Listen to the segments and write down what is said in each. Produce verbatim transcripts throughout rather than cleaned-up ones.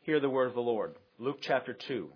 Hear the word of the Lord. Luke chapter two.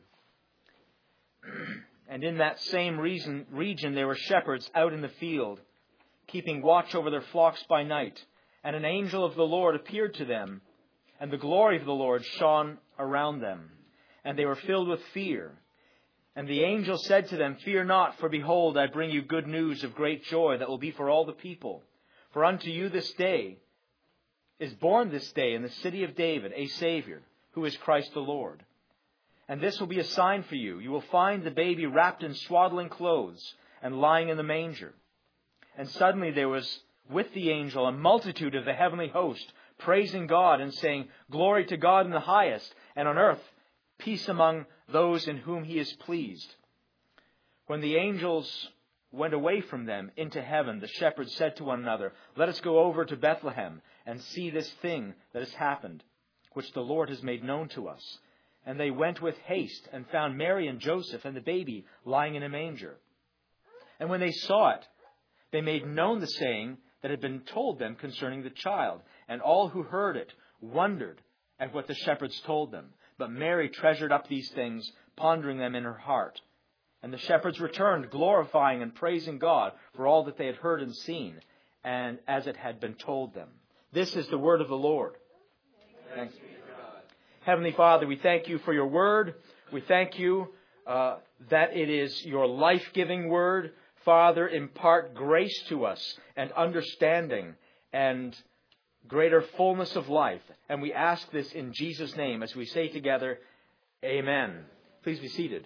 And in that same reason, region there were shepherds out in the field, keeping watch over their flocks by night. And an angel of the Lord appeared to them, and the glory of the Lord shone around them. And they were filled with fear. And the angel said to them, Fear not, for behold, I bring you good news of great joy that will be for all the people. For unto you this day is born this day in the city of David a Savior, who is Christ the Lord. And this will be a sign for you. You will find the baby wrapped in swaddling clothes and lying in the manger. And suddenly there was with the angel a multitude of the heavenly host, praising God and saying, Glory to God in the highest, and on earth peace among those in whom he is pleased. When the angels went away from them into heaven, the shepherds said to one another, Let us go over to Bethlehem and see this thing that has happened, which the Lord has made known to us. And they went with haste and found Mary and Joseph and the baby lying in a manger. And when they saw it, they made known the saying that had been told them concerning the child. And all who heard it wondered at what the shepherds told them. But Mary treasured up these things, pondering them in her heart. And the shepherds returned, glorifying and praising God for all that they had heard and seen, and as it had been told them. This is the word of the Lord. Thanks. Heavenly Father, we thank you for your word. We thank you uh, that it is your life-giving word. Father, impart grace to us and understanding and greater fullness of life. And we ask this in Jesus' name as we say together, Amen. Please be seated.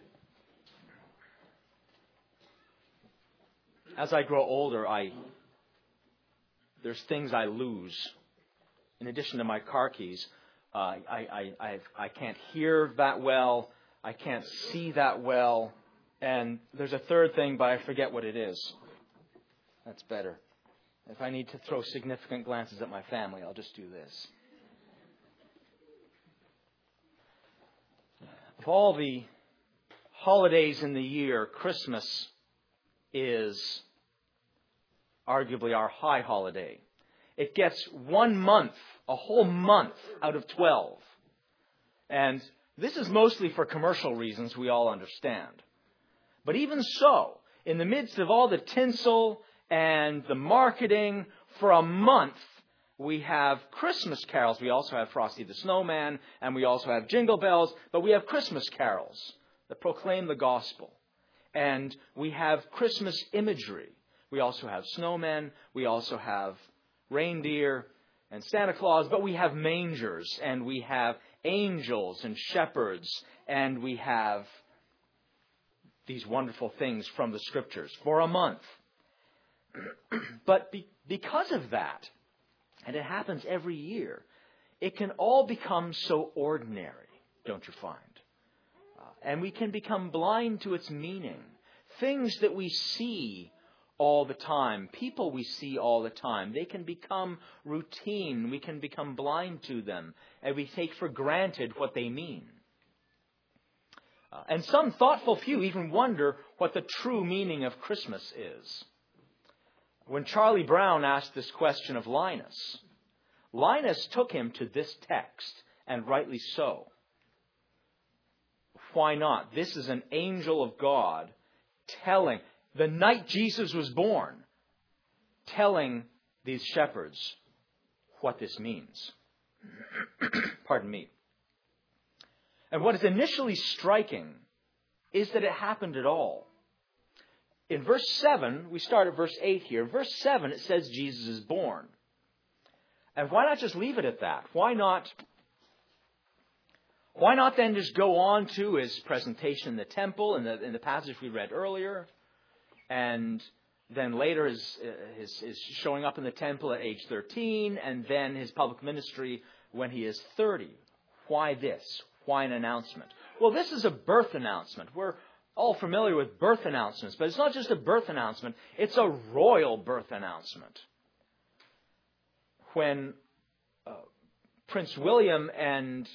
As I grow older, I there's things I lose. In addition to my car keys, uh, I, I, I, I can't hear that well. I can't see that well. And there's a third thing, but I forget what it is. That's better. If I need to throw significant glances at my family, I'll just do this. Of all the holidays in the year, Christmas is arguably our high holiday. It gets one month, a whole month out of twelve. And this is mostly for commercial reasons, we all understand. But even so, in the midst of all the tinsel and the marketing, for a month, we have Christmas carols. We also have Frosty the Snowman, and we also have Jingle Bells, but we have Christmas carols that proclaim the gospel. And we have Christmas imagery. We also have snowmen. We also have reindeer and Santa Claus. But we have mangers, and we have angels and shepherds, and we have these wonderful things from the Scriptures for a month. But be, because of that, and it happens every year, it can all become so ordinary, don't you find? Uh, and we can become blind to its meaning. Things that we see all the time, people we see all the time, they can become routine. We can become blind to them, and we take for granted what they mean. Uh, and some thoughtful few even wonder what the true meaning of Christmas is. When Charlie Brown asked this question of Linus, Linus took him to this text, and rightly so. Why not? This is an angel of God telling, the night Jesus was born, telling these shepherds what this means. Pardon me. And what is initially striking is that it happened at all. In verse seven, we start at verse eight here. Verse seven, it says Jesus is born. And why not just leave it at that? Why not, why not then just go on to his presentation in the temple, in the, in the passage we read earlier, and then later his, his, his showing up in the temple at age thirteen, and then his public ministry when he is thirty. Why this? Why an announcement? Well, this is a birth announcement. We're all familiar with birth announcements, but it's not just a birth announcement, it's a royal birth announcement. When uh, Prince William and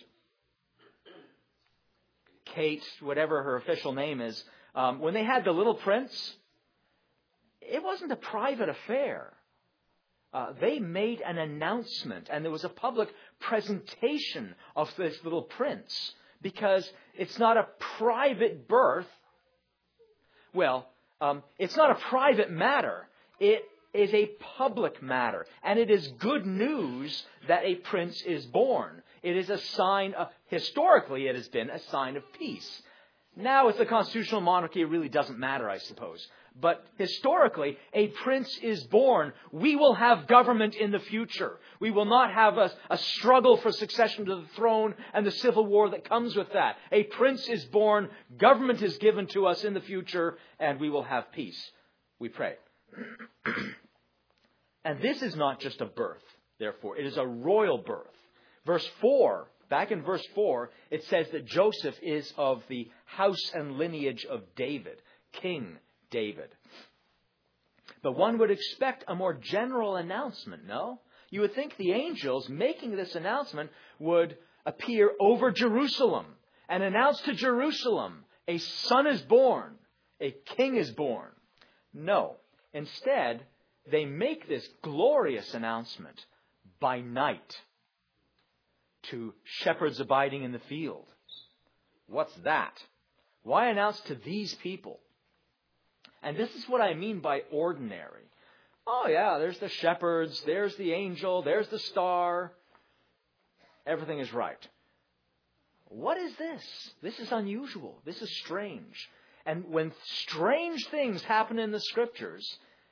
Kate, whatever her official name is, um, when they had the little prince, it wasn't a private affair. Uh, they made an announcement, and there was a public presentation of this little prince, because it's not a private birth. Well, um, it's not a private matter. It is a public matter. And it is good news that a prince is born. It is a sign of, historically it has been a sign of peace. Now with the constitutional monarchy, it really doesn't matter, I suppose. But historically, a prince is born. We will have government in the future. We will not have a, a struggle for succession to the throne and the civil war that comes with that. A prince is born. Government is given to us in the future, and we will have peace. We pray. And this is not just a birth, therefore. It is a royal birth. Verse four, back in verse four, it says that Joseph is of the house and lineage of David, King David. But one would expect a more general announcement, no? You would think the angels making this announcement would appear over Jerusalem and announce to Jerusalem, a son is born, a king is born. No. Instead, they make this glorious announcement by night to shepherds abiding in the field. What's that? Why announce to these people? And this is what I mean by ordinary. Oh yeah, there's the shepherds, there's the angel, there's the star. Everything is right. What is this? This is unusual. This is strange. And when strange things happen in the Scriptures,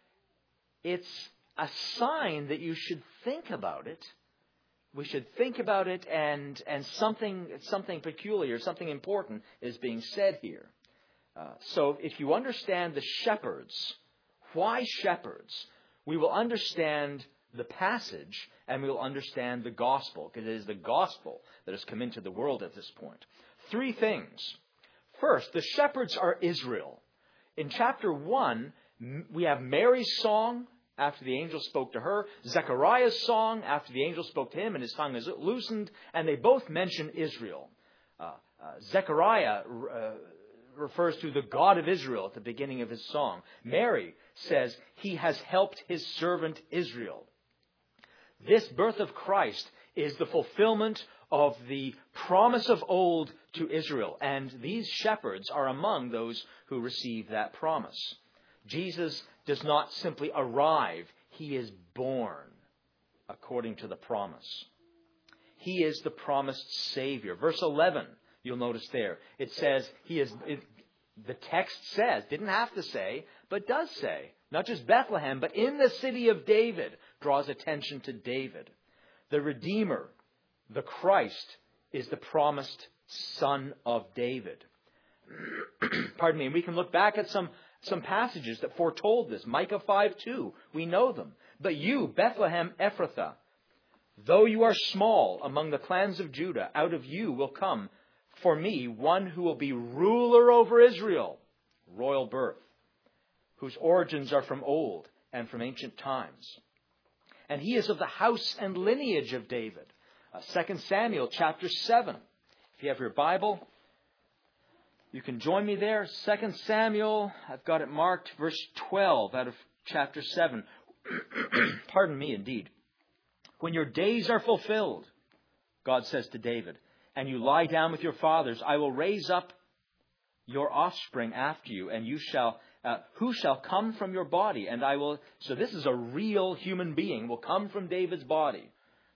it's a sign that you should think about it. We should think about it, and, and something, something peculiar, something important is being said here. Uh, so if you understand the shepherds, why shepherds, we will understand the passage and we will understand the gospel, because it is the gospel that has come into the world at this point. Three things. First, the shepherds are Israel. In chapter one, we have Mary's song after the angel spoke to her, Zechariah's song after the angel spoke to him and his tongue is loosened, and they both mention Israel. Uh, uh, Zechariah uh, refers to the God of Israel at the beginning of his song. Mary says, he has helped his servant Israel. This birth of Christ is the fulfillment of the promise of old to Israel. And these shepherds are among those who receive that promise. Jesus does not simply arrive. He is born according to the promise. He is the promised Savior. Verse eleven, you'll notice there, it says, he is, it, the text says, didn't have to say, but does say, not just Bethlehem, but in the city of David, draws attention to David. The Redeemer, the Christ, is the promised Son of David. Pardon me. And we can look back at some, some passages that foretold this. Micah five two, we know them. But you, Bethlehem Ephrathah, though you are small among the clans of Judah, out of you will come for me one who will be ruler over Israel, royal birth, whose origins are from old and from ancient times. And he is of the house and lineage of David. Uh, Second Samuel chapter seven. If you have your Bible, you can join me there. Second Samuel, I've got it marked, verse twelve out of chapter seven. Pardon me, indeed. When your days are fulfilled, God says to David, and you lie down with your fathers, I will raise up your offspring after you, and you shall, uh, who shall come from your body, and I will, so this is a real human being, will come from David's body.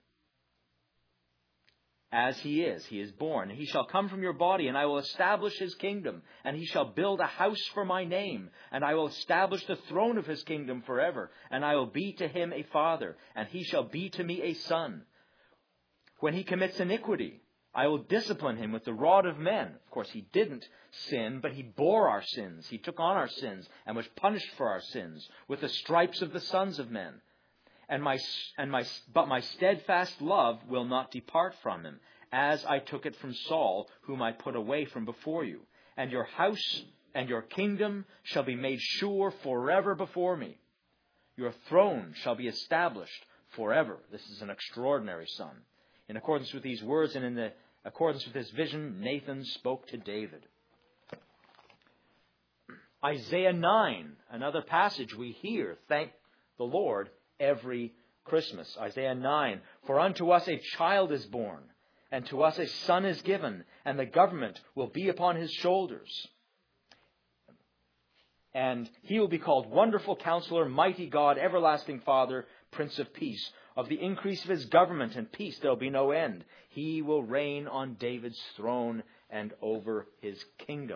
As he is, he is born. He shall come from your body, and I will establish his kingdom. And he shall build a house for my name. And I will establish the throne of his kingdom forever. And I will be to him a father, and he shall be to me a son. When he commits iniquity, I will discipline him with the rod of men. Of course, he didn't sin, but he bore our sins. He took on our sins and was punished for our sins with the stripes of the sons of men. And my, and my, but my steadfast love will not depart from him, as I took it from Saul, whom I put away from before you. And your house and your kingdom shall be made sure forever before me. Your throne shall be established forever. This is an extraordinary son. In accordance with these words and in the accordance with this vision, Nathan spoke to David. Isaiah nine, another passage we hear, thank the Lord, every Christmas, Isaiah nine, for unto us a child is born, and to us a son is given, and the government will be upon his shoulders. And he will be called Wonderful Counselor, Mighty God, Everlasting Father, Prince of Peace. Of the increase of his government and peace there will be no end. He will reign on David's throne and over his kingdom.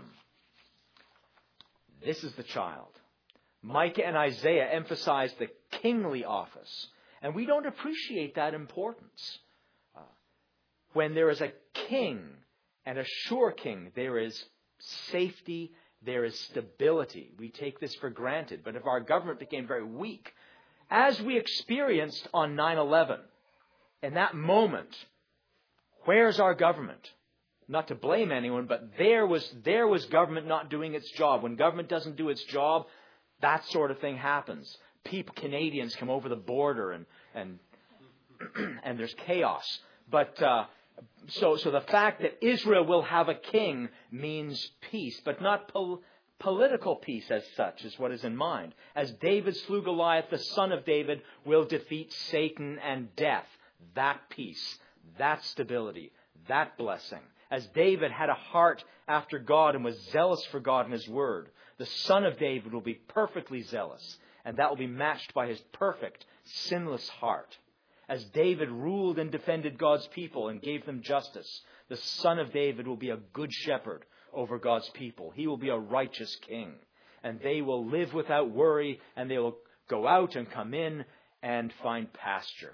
This is the child. Micah and Isaiah emphasize the kingly office. And we don't appreciate that importance. Uh, when there is a king, and a sure king, there is safety, there is stability. We take this for granted. But if our government became very weak, as we experienced on nine eleven, in that moment, where's our government? Not to blame anyone, but there was there was government not doing its job. When government doesn't do its job, that sort of thing happens. People, Canadians come over the border and and and there's chaos. But uh, so so the fact that Israel will have a king means peace, but not pol- political peace as such is what is in mind. As David slew Goliath, the son of David will defeat Satan and death. That peace, that stability, that blessing. As David had a heart after God and was zealous for God and his word, the son of David will be perfectly zealous, and that will be matched by his perfect, sinless heart. As David ruled and defended God's people and gave them justice, the son of David will be a good shepherd over God's people. He will be a righteous king. And they will live without worry, and they will go out and come in and find pasture.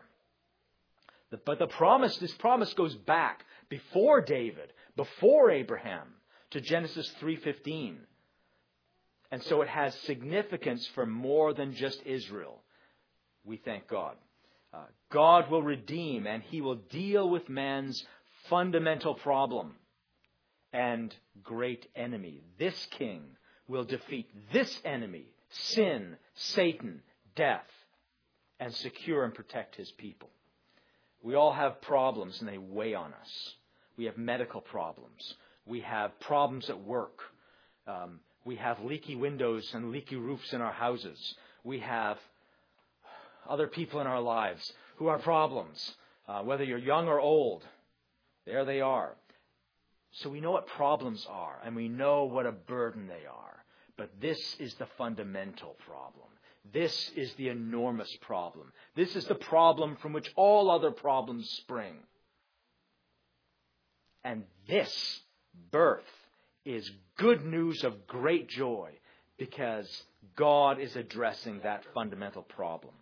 But the promise, this promise goes back before David, before Abraham, to Genesis three fifteen. And so it has significance for more than just Israel. We thank God. Uh, God will redeem, and he will deal with man's fundamental problem and great enemy. This king will defeat this enemy, sin, Satan, death, and secure and protect his people. We all have problems and they weigh on us. We have medical problems. We have problems at work. Um, we have leaky windows and leaky roofs in our houses. We have other people in our lives who are problems. Uh, whether you're young or old, there they are. So we know what problems are, and we know what a burden they are. But this is the fundamental problem. This is the enormous problem. This is the problem from which all other problems spring. And this birth is good news of great joy, because God is addressing that fundamental problem.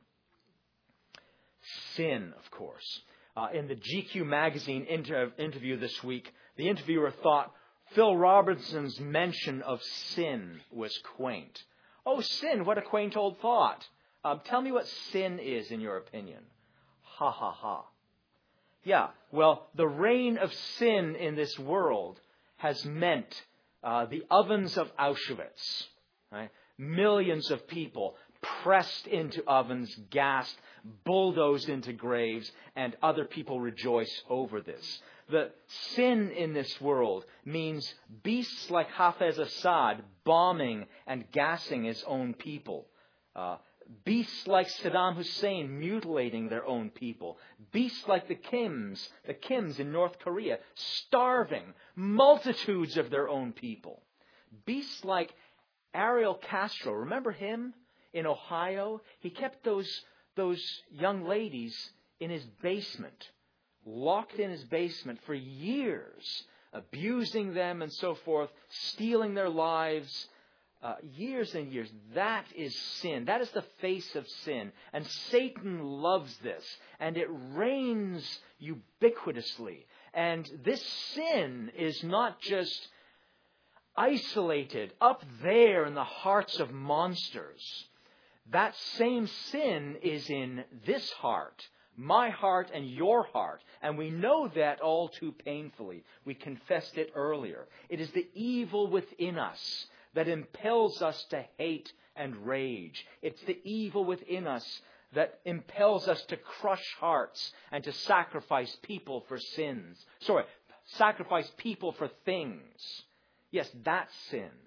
Sin, of course. Uh, in the G Q magazine inter- interview this week, the interviewer thought Phil Robertson's mention of sin was quaint. Oh, sin, what a quaint old thought. Um, tell me what sin is in your opinion. Ha, ha, ha. Yeah, well, the reign of sin in this world has meant uh, the ovens of Auschwitz. Right? Millions of people pressed into ovens, gassed, bulldozed into graves, and other people rejoice over this. The sin in this world means beasts like Hafez Assad bombing and gassing his own people. Uh, beasts like Saddam Hussein mutilating their own people. Beasts like the Kims, the Kims in North Korea, starving multitudes of their own people. Beasts like Ariel Castro, remember him in Ohio? He kept those, those young ladies in his basement, locked in his basement for years, abusing them and so forth, stealing their lives, uh, years and years. That is sin. That is the face of sin. And Satan loves this, and it reigns ubiquitously. And this sin is not just isolated up there in the hearts of monsters. That same sin is in this heart, my heart and your heart. And we know that all too painfully. We confessed it earlier. It is the evil within us that impels us to hate and rage. It's the evil within us that impels us to crush hearts and to sacrifice people for sins. Sorry, sacrifice people for things. Yes, that's sin.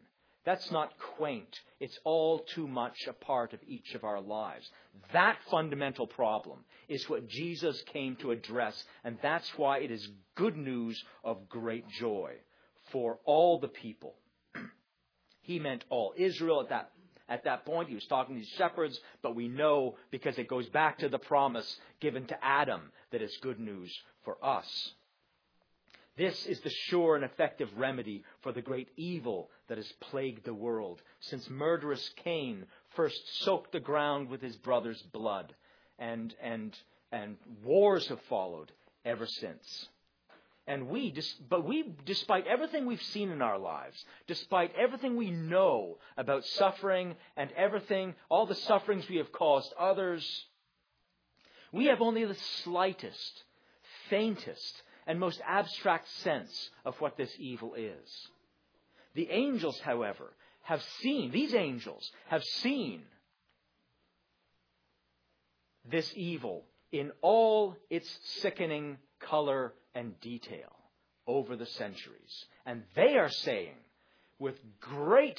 That's not quaint. It's all too much a part of each of our lives. That fundamental problem is what Jesus came to address, and that's why it is good news of great joy for all the people. He meant all Israel at that At that point. He was talking to these shepherds, but we know, because it goes back to the promise given to Adam, that it's good news for us. This is the sure and effective remedy for the great evil that has plagued the world, since murderous Cain first soaked the ground with his brother's blood, and and and wars have followed ever since. And we, but we, despite everything we've seen in our lives, despite everything we know about suffering and everything, all the sufferings we have caused others, we have only the slightest, faintest, and most abstract sense of what this evil is. The angels, however, have seen, these angels have seen this evil in all its sickening color and detail over the centuries. And they are saying with great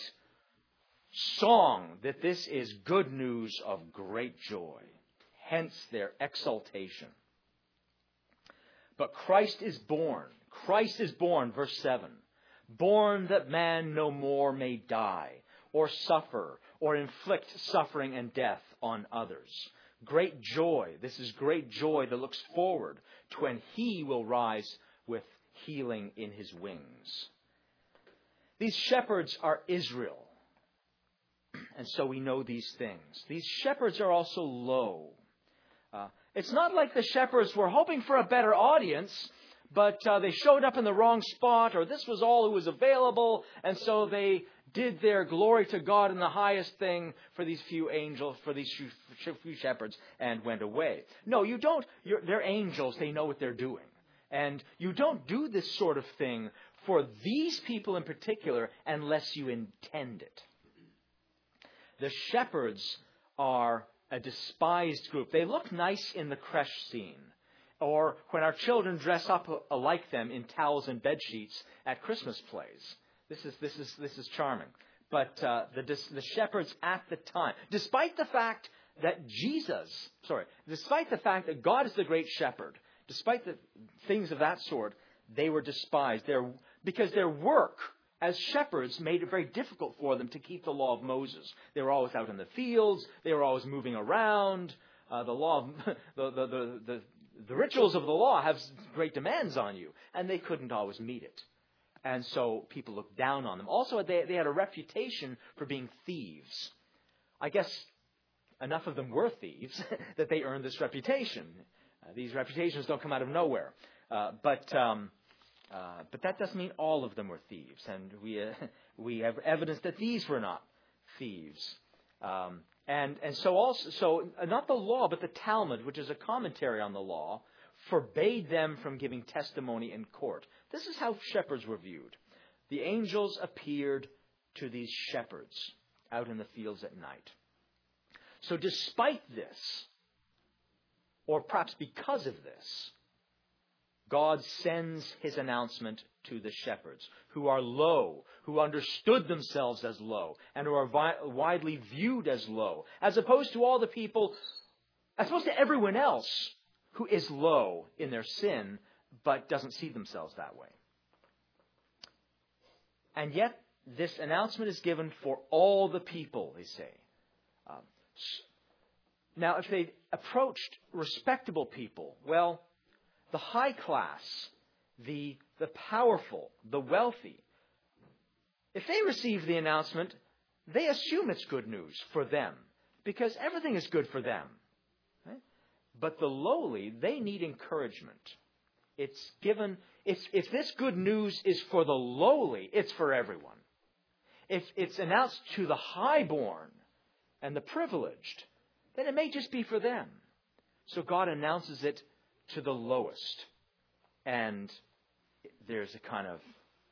song that this is good news of great joy. Hence their exultation. But Christ is born. Christ is born, verse seven. Born that man no more may die, or suffer, or inflict suffering and death on others. Great joy. This is great joy that looks forward to when he will rise with healing in his wings. These shepherds are Israel. And so we know these things. These shepherds are also low. Uh, it's not like the shepherds were hoping for a better audience, but uh, they showed up in the wrong spot, or this was all who was available, and so they did their glory to God in the highest thing for these few angels, for these few shepherds, and went away. No, you don't. You're, they're angels. They know what they're doing. And you don't do this sort of thing for these people in particular unless you intend it. The shepherds are a despised group. They look nice in the creche scene, or when our children dress up like them in towels and bed sheets at Christmas plays. This is this is this is charming. But uh, the the shepherds at the time, despite the fact that Jesus, sorry, despite the fact that God is the great shepherd, despite the things of that sort, they were despised. Their because their work as shepherds made it very difficult for them to keep the law of Moses. They were always out in the fields. They were always moving around. Uh, the law, of, the, the, the the the rituals of the law have great demands on you, and they couldn't always meet it. And so people looked down on them. Also, they, they had a reputation for being thieves. I guess enough of them were thieves that they earned this reputation. Uh, these reputations don't come out of nowhere. Uh, but um, uh, but that doesn't mean all of them were thieves. And we uh, we have evidence that these were not thieves. Um, and and so also so not the law, but the Talmud, which is a commentary on the law, forbade them from giving testimony in court. This is how shepherds were viewed. The angels appeared to these shepherds out in the fields at night. So despite this, or perhaps because of this, God sends his announcement to the shepherds, who are low, who understood themselves as low, and who are vi- widely viewed as low, as opposed to all the people, as opposed to everyone else who is low in their sin, but doesn't see themselves that way. And yet, this announcement is given for all the people, they say. Um, now, if they approached respectable people, well, the high class, the, the powerful, the wealthy, if they receive the announcement, they assume it's good news for them, because everything is good for them. Right? But the lowly, they need encouragement. It's given, if, if this good news is for the lowly, it's for everyone. If it's announced to the highborn and the privileged, then it may just be for them. So God announces it to the lowest. And there's a kind of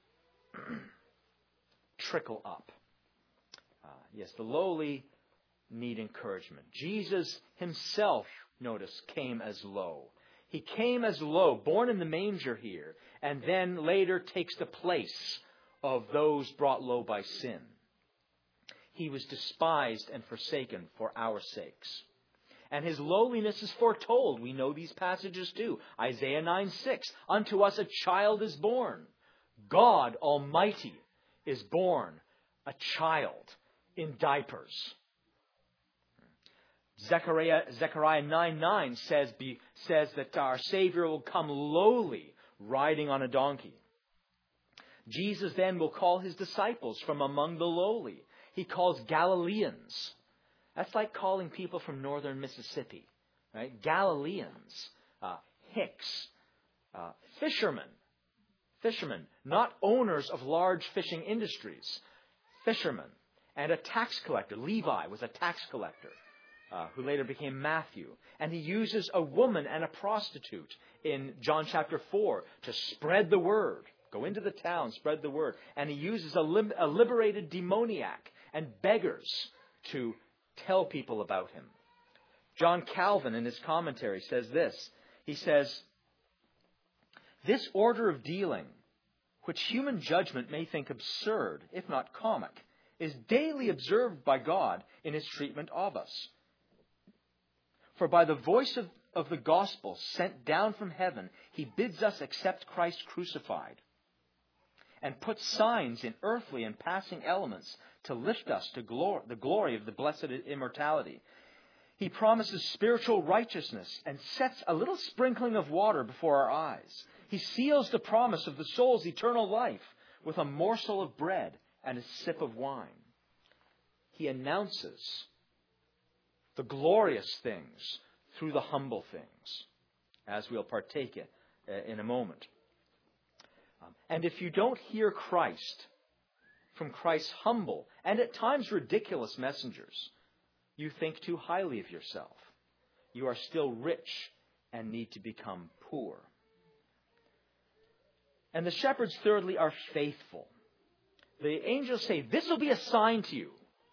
trickle up. Uh, yes, the lowly need encouragement. Jesus himself, notice, came as low. He came as low, born in the manger here, and then later takes the place of those brought low by sin. he was despised and forsaken for our sakes. And his lowliness is foretold. We know these passages too. Isaiah nine six. Unto us a child is born. God Almighty is born. A child in diapers. Zechariah, Zechariah nine nine says, be, says that our Savior will come lowly, riding on a donkey. Jesus then will call his disciples from among the lowly. He calls Galileans. That's like calling people from northern Mississippi, right? Galileans, uh, Hicks, uh, fishermen, fishermen, not owners of large fishing industries, fishermen, and a tax collector. Levi was a tax collector, uh, who later became Matthew. And he uses a woman and a prostitute in John chapter four to spread the word. Go into the town, spread the word. And he uses a, lim- a liberated demoniac and beggars to tell people about him. John Calvin, in his commentary, says this. He says, this order of dealing, which human judgment may think absurd, if not comic, is daily observed by God in his treatment of us. For by the voice of, of the gospel sent down from heaven, he bids us accept Christ crucified, and put signs in earthly and passing elements to lift us to glor- the glory of the blessed immortality. He promises spiritual righteousness and sets a little sprinkling of water before our eyes. He seals the promise of the soul's eternal life with a morsel of bread and a sip of wine. He announces the glorious things through the humble things, as we'll partake it in a moment. And if you don't hear Christ from Christ's humble and at times ridiculous messengers, you think too highly of yourself. You are still rich and need to become poor. And the shepherds, thirdly, are faithful. The angels say, this will be a sign to you.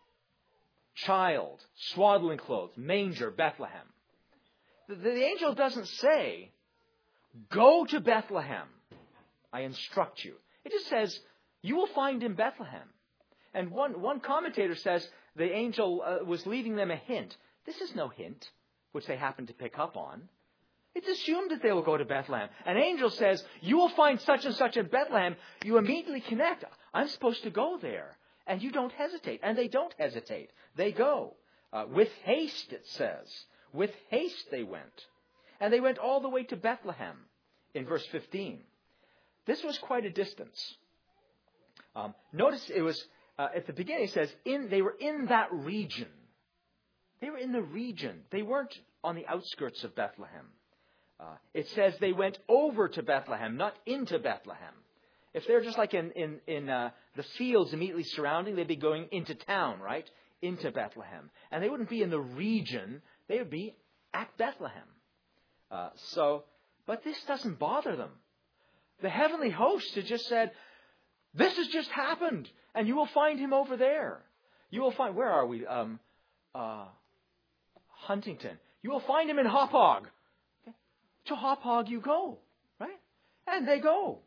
Child, swaddling clothes, manger, Bethlehem. The, the angel doesn't say, go to Bethlehem. I instruct you. It just says, you will find in Bethlehem. And one, one commentator says the angel uh, was leaving them a hint. This is no hint, which they happen to pick up on. It's assumed that they will go to Bethlehem. An angel says, you will find such and such in Bethlehem. You immediately connect. I'm supposed to go there. And you don't hesitate. And they don't hesitate. They go. Uh, with haste, it says. With haste they went. And they went all the way to Bethlehem in verse fifteen. This was quite a distance. Um, notice it was, uh, at the beginning it says, in, they were in that region. They were in the region. They weren't on the outskirts of Bethlehem. Uh, it says they went over to Bethlehem, not into Bethlehem. If they're just like in, in, in uh, the fields immediately surrounding, they'd be going into town, right? Into Bethlehem. And they wouldn't be in the region. They would be at Bethlehem. Uh, so, but this doesn't bother them. The heavenly hosts had just said, this has just happened, and you will find him over there. You will find, where are we? Um, uh, Huntington. You will find him in Hauppauge. Okay. To Hauppauge you go, right? And they go.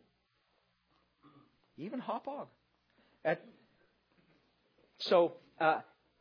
Even Hauppauge. At, so, uh,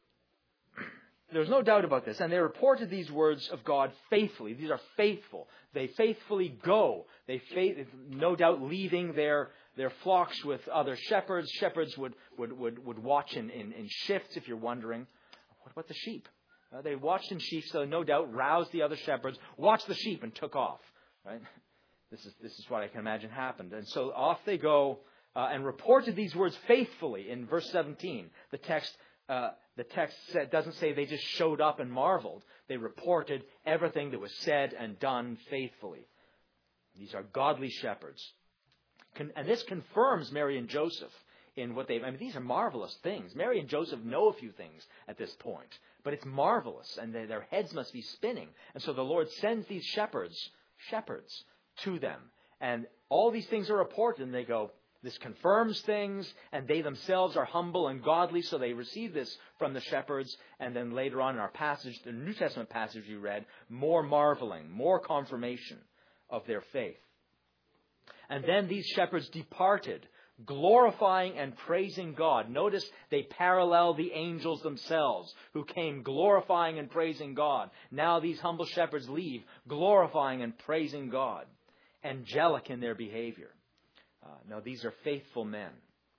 there's no doubt about this. And they reported these words of God faithfully. These are faithful. They faithfully go. They faith, no doubt leaving their, their flocks with other shepherds. Shepherds would, would, would, would watch in, in, in shifts, if you're wondering. What about the sheep? Uh, they watched in sheep, so no doubt roused the other shepherds, watched the sheep, and took off. Right? This is, this is what I can imagine happened. And so off they go uh, and reported these words faithfully in verse seventeen. The text Uh, the text doesn't say they just showed up and marveled. They reported everything that was said and done faithfully. These are godly shepherds. Con- and this confirms Mary and Joseph in what they... I mean, these are marvelous things. Mary and Joseph know a few things at this point. But it's marvelous, and they, their heads must be spinning. And so the Lord sends these shepherds, shepherds, to them. And all these things are reported, and they go... This confirms things, and they themselves are humble and godly, so they receive this from the shepherds. And then later on in our passage, the New Testament passage you read, more marveling, more confirmation of their faith. And then these shepherds departed, glorifying and praising God. Notice they parallel the angels themselves who came glorifying and praising God. Now these humble shepherds leave glorifying and praising God. Angelic in their behavior. Uh, no, these are faithful men.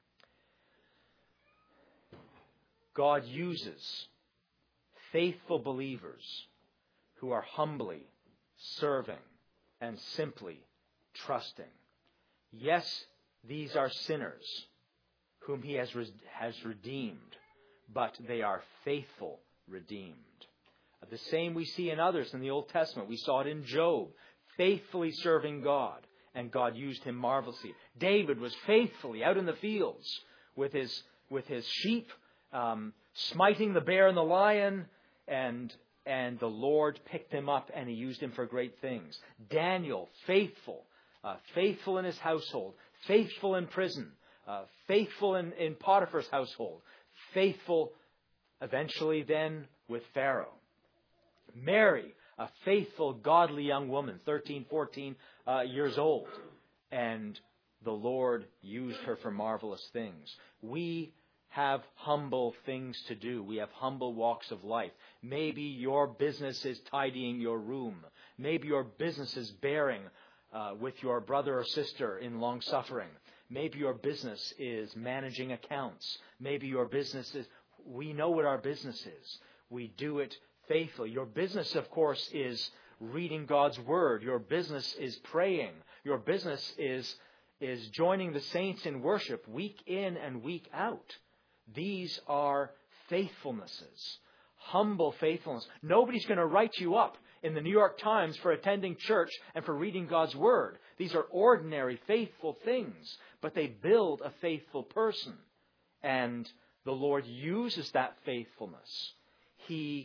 God uses faithful believers who are humbly serving and simply trusting. Yes, these are sinners whom He has, re- has redeemed, but they are faithful redeemed. The same we see in others in the Old Testament. We saw it in Job, faithfully serving God, and God used him marvelously. David was faithfully out in the fields with his, with his sheep, um, smiting the bear and the lion, and and the Lord picked him up and He used him for great things. Daniel, faithful, uh, faithful in his household, faithful in prison, uh, faithful in, in Potiphar's household, faithful eventually then with Pharaoh. Mary, a faithful, godly young woman, thirteen, fourteen uh, years old, and the Lord used her for marvelous things. We have humble things to do. We have humble walks of life. Maybe your business is tidying your room. Maybe your business is bearing uh, with your brother or sister in long suffering. Maybe your business is managing accounts. Maybe your business is, we know what our business is. We do it faithfully. Your business, of course, is reading God's Word. Your business is praying. Your business is, is joining the saints in worship week in and week out. These are faithfulnesses, humble faithfulness. Nobody's going to write you up in the New York Times for attending church and for reading God's Word. These are ordinary, faithful things, but they build a faithful person. And the Lord uses that faithfulness. He,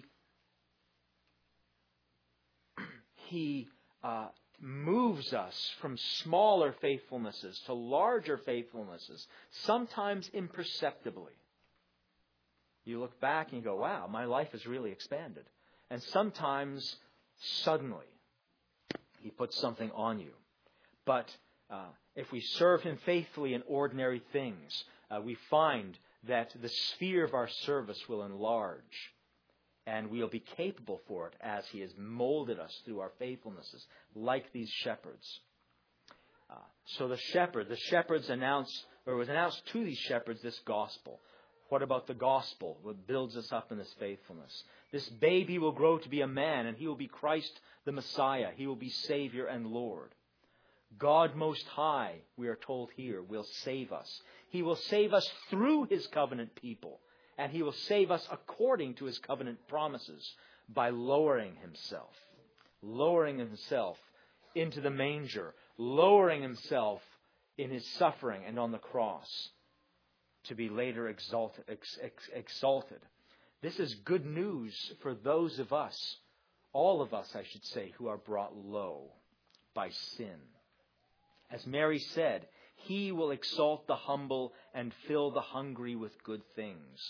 he uh, moves us from smaller faithfulnesses to larger faithfulnesses, sometimes imperceptibly. You look back and you go, wow, my life has really expanded. And sometimes, suddenly, He puts something on you. But uh, if we serve Him faithfully in ordinary things, uh, we find that the sphere of our service will enlarge. And we'll be capable for it as He has molded us through our faithfulnesses, like these shepherds. Uh, so the shepherd, the shepherds announced, or it was announced to these shepherds this gospel. What about the gospel? What builds us up in this faithfulness? This baby will grow to be a man, and He will be Christ the Messiah. He will be Savior and Lord. God Most High, we are told here, will save us. He will save us through His covenant people, and He will save us according to His covenant promises by lowering Himself, lowering Himself into the manger, lowering Himself in His suffering and on the cross, to be later exalted, ex, ex, exalted. This is good news for those of us, all of us, I should say, who are brought low by sin. As Mary said, He will exalt the humble and fill the hungry with good things.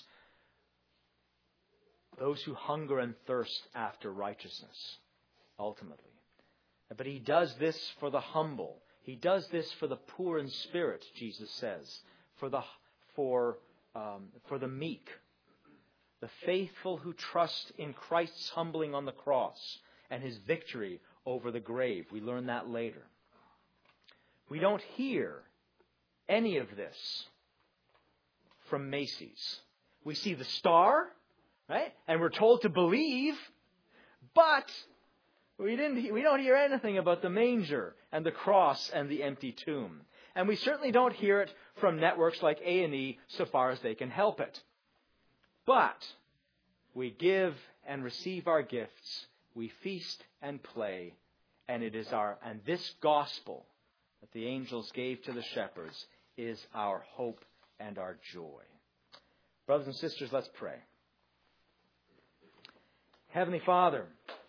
Those who hunger and thirst after righteousness, ultimately. But He does this for the humble. He does this for the poor in spirit, Jesus says, for the For, um, for the meek, the faithful who trust in Christ's humbling on the cross and His victory over the grave. We learn that later. We don't hear any of this from Macy's. We see the star, right? And we're told to believe, but we didn't. We don't hear anything about the manger and the cross and the empty tomb. And we certainly don't hear it from networks like A and E so far as they can help it. But we give and receive our gifts. We feast and play. And it is our, and this gospel that the angels gave to the shepherds is our hope and our joy. Brothers and sisters, let's pray. Heavenly Father,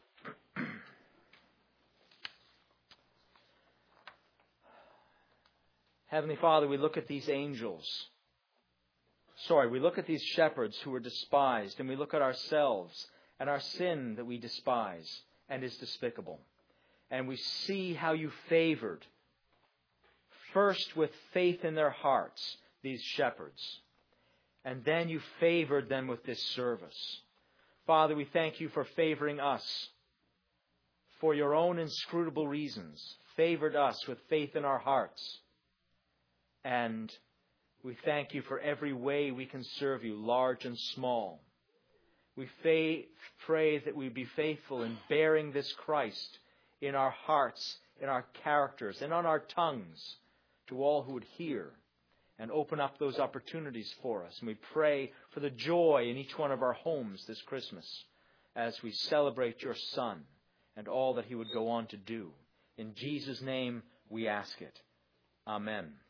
Heavenly Father, we look at these angels. Sorry, we look at these shepherds who were despised, and we look at ourselves and our sin that we despise and is despicable. And we see how You favored, first with faith in their hearts, these shepherds. And then you favored them with this service. Father, we thank you for favoring us for your own inscrutable reasons. Favored us with faith in our hearts. And we thank you for every way we can serve you, large and small. We fa- pray that we be faithful in bearing this Christ in our hearts, in our characters, and on our tongues to all who would hear, and open up those opportunities for us. And we pray for the joy in each one of our homes this Christmas as we celebrate your Son and all that he would go on to do. In Jesus' name we ask it. Amen.